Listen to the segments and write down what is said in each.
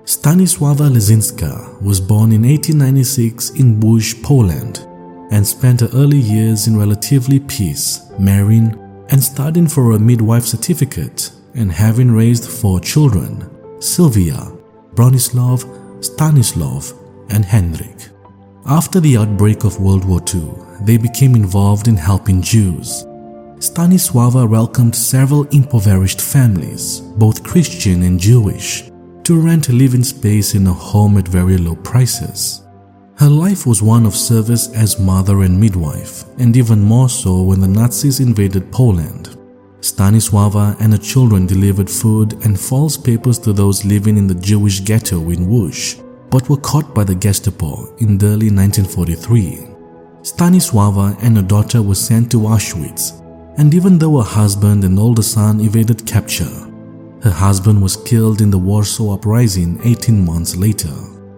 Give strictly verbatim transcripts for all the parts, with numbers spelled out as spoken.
Stanisława Leszczyńska was born in eighteen ninety-six in Łódź, Poland, and spent her early years in relatively peace, marrying and studying for a midwife certificate and having raised four children: Sylwia, Bronislaw, Stanislaw, and Henryk. After the outbreak of World War Two, they became involved in helping Jews. Stanisława welcomed several impoverished families, both Christian and Jewish, to rent a living space in a home at very low prices. Her life was one of service as mother and midwife, and even more so when the Nazis invaded Poland. Stanisława and her children delivered food and false papers to those living in the Jewish ghetto in Łódź, but were caught by the Gestapo in early nineteen forty-three. Stanisława and her daughter were sent to Auschwitz, and even though her husband and older son evaded capture, her husband was killed in the Warsaw Uprising eighteen months later.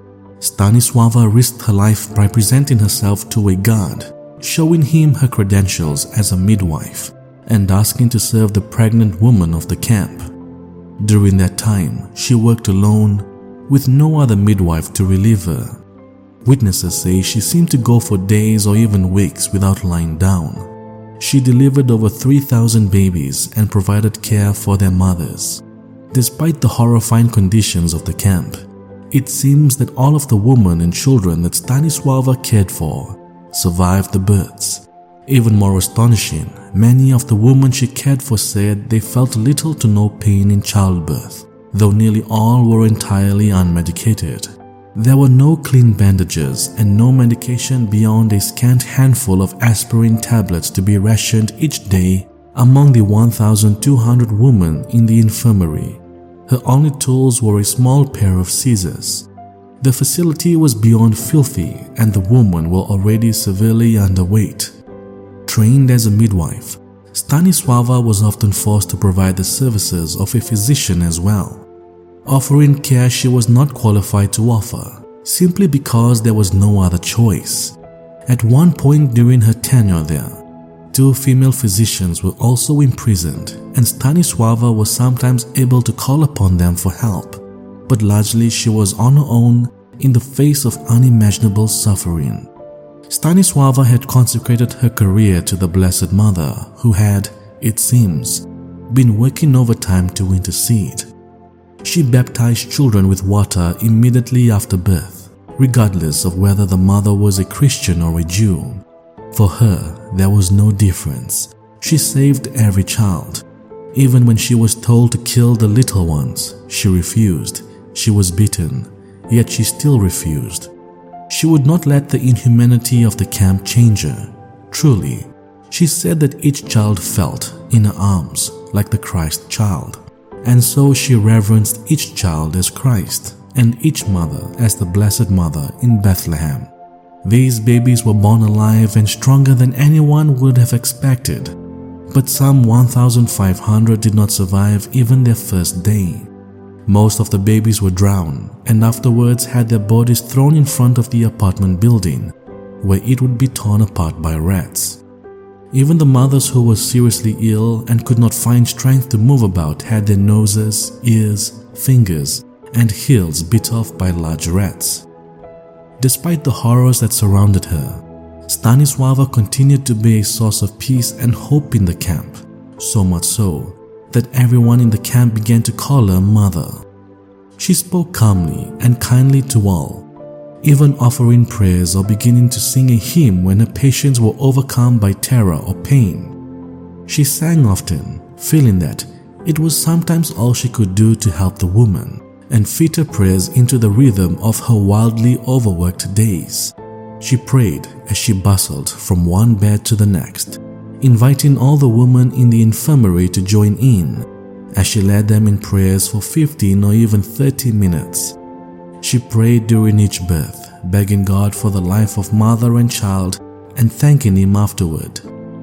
Stanisława risked her life by presenting herself to a guard, showing him her credentials as a midwife, and asking to serve the pregnant woman of the camp. During that time, she worked alone, with no other midwife to relieve her. Witnesses say she seemed to go for days or even weeks without lying down. She delivered over three thousand babies and provided care for their mothers. Despite the horrifying conditions of the camp, it seems that all of the women and children that Stanisława cared for survived the births. Even more astonishing, many of the women she cared for said they felt little to no pain in childbirth, though nearly all were entirely unmedicated. There were no clean bandages and no medication beyond a scant handful of aspirin tablets to be rationed each day among the one thousand two hundred women in the infirmary. Her only tools were a small pair of scissors. The facility was beyond filthy and the women were already severely underweight. Trained as a midwife, Stanisława was often forced to provide the services of a physician as well, offering care she was not qualified to offer, simply because there was no other choice. At one point during her tenure there, two female physicians were also imprisoned, and Stanisława was sometimes able to call upon them for help, but largely she was on her own in the face of unimaginable suffering. Stanisława had consecrated her career to the Blessed Mother, who had, it seems, been working overtime to intercede. She baptized children with water immediately after birth, regardless of whether the mother was a Christian or a Jew. For her, there was no difference. She saved every child. Even when she was told to kill the little ones, she refused. She was beaten, yet she still refused. She would not let the inhumanity of the camp change her. Truly, she said that each child felt in her arms like the Christ child, and so she reverenced each child as Christ and each mother as the Blessed Mother in Bethlehem. These babies were born alive and stronger than anyone would have expected, but some one thousand five hundred did not survive even their first day. Most of the babies were drowned and afterwards had their bodies thrown in front of the apartment building, where it would be torn apart by rats. Even the mothers who were seriously ill and could not find strength to move about had their noses, ears, fingers, and heels bit off by large rats. Despite the horrors that surrounded her, Stanisława continued to be a source of peace and hope in the camp, so much so that everyone in the camp began to call her Mother. She spoke calmly and kindly to all, even offering prayers or beginning to sing a hymn when her patients were overcome by terror or pain. She sang often, feeling that it was sometimes all she could do to help the woman, and fit her prayers into the rhythm of her wildly overworked days. She prayed as she bustled from one bed to the next, inviting all the women in the infirmary to join in, as she led them in prayers for fifteen or even thirty minutes. She prayed during each birth, begging God for the life of mother and child and thanking Him afterward.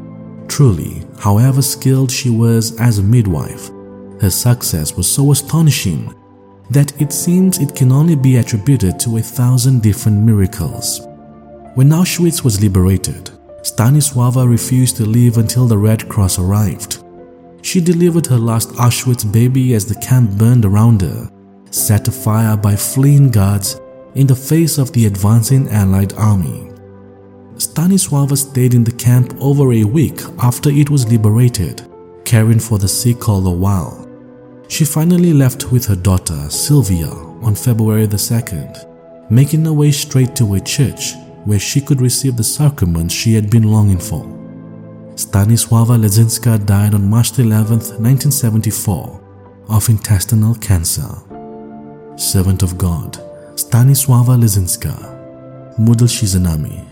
Truly, however skilled she was as a midwife, her success was so astonishing that it seems it can only be attributed to a thousand different miracles. When Auschwitz was liberated, Stanisława refused to leave until the Red Cross arrived. She delivered her last Auschwitz baby as the camp burned around her, set afire by fleeing guards in the face of the advancing Allied army. Stanisława stayed in the camp over a week after it was liberated, caring for the sick all the while. She finally left with her daughter Sylvia on February the second, making her way straight to a church where she could receive the sacraments she had been longing for. Stanisława Leszczyńska died on March eleventh, nineteen seventy-four, of intestinal cancer. Servant of God, Stanisława Leszczyńska. Módl się za nami.